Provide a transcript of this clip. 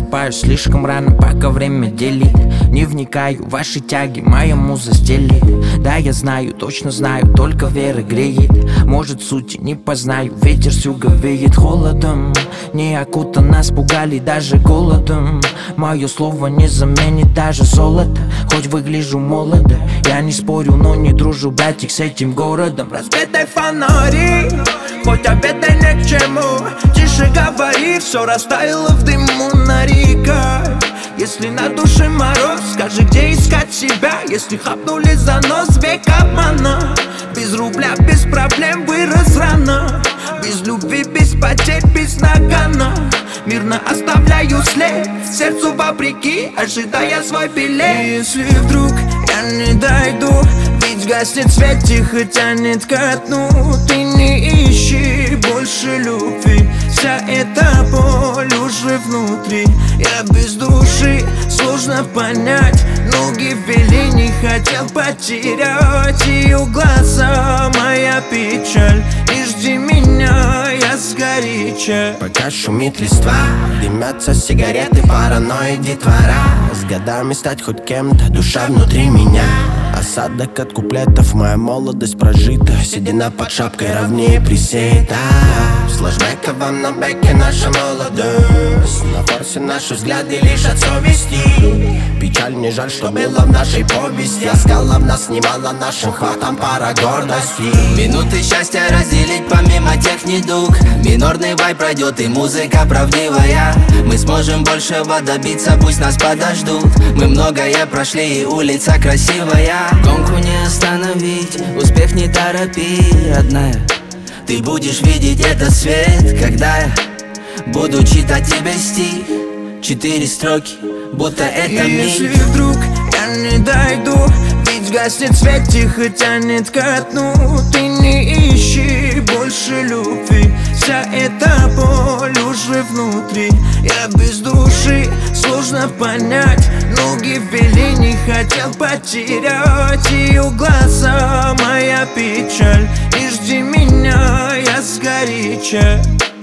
Просыпаюсь слишком рано, пока время делит. Не вникаю в ваши тяги, моя муза стелит. Да, я знаю, точно знаю, только вера греет. Может, сути не познаю, ветер с юга веет холодом. Не окутан, нас пугали даже голодом. Мое слово не заменит даже золото. Хоть выгляжу молодо, я не спорю, но не дружу, братик, с этим городом. Разбитай фонари, хоть обедай не к чему. Тише говори, все растаяло в дыму, нарекай. Если на душе мороз, скажи, где искать себя. Если хапнули за нос, век обмана. Без рубля, без проблем вырос рано. Без любви, без потерь, без нагана. Мирно оставляю след, сердцу вопреки, ожидая свой билет. И если вдруг я не дойду, ведь гаснет свет, тихо тянет ко дну. Ты не ищи больше любви, вся эта боль уже внутри. Я без души, сложно понять. Ноги ввели, не хотел потерять ее глаза. Моя печаль, не жди меня, я сгоряча. Пока шумит листва, дымятся сигареты, паранойя детвора. С годами стать хоть кем-то, душа внутри меня. Осадок от куплетов, моя молодость прожита. Седина под шапкой ровнее присеет. С флэшбэком на бэке наша молодость. На форсе наши взгляды лишь от совести. Печаль, не жаль, что было в нашей повести. А скала в нас немало, нашим хватом пара гордости. Минуты счастья разделить помимо тех недуг. Минорный вай пройдет и музыка правдивая. Мы сможем большего добиться, пусть нас подождут. Мы многое прошли и улица красивая. Гонку не остановить, успех не торопи, родная. Ты будешь видеть этот свет, когда я буду читать тебе стих. 4 строки, будто это миг. Если вдруг я не дойду, ведь гаснет свет, тихо тянет ко дну. Ты не ищи больше любви, вся эта боль уже внутри. Я без души, сложно понять. Ноги ввели, не хотел потерять ее глаза. Моя печаль, не жди меня, я сгоряча.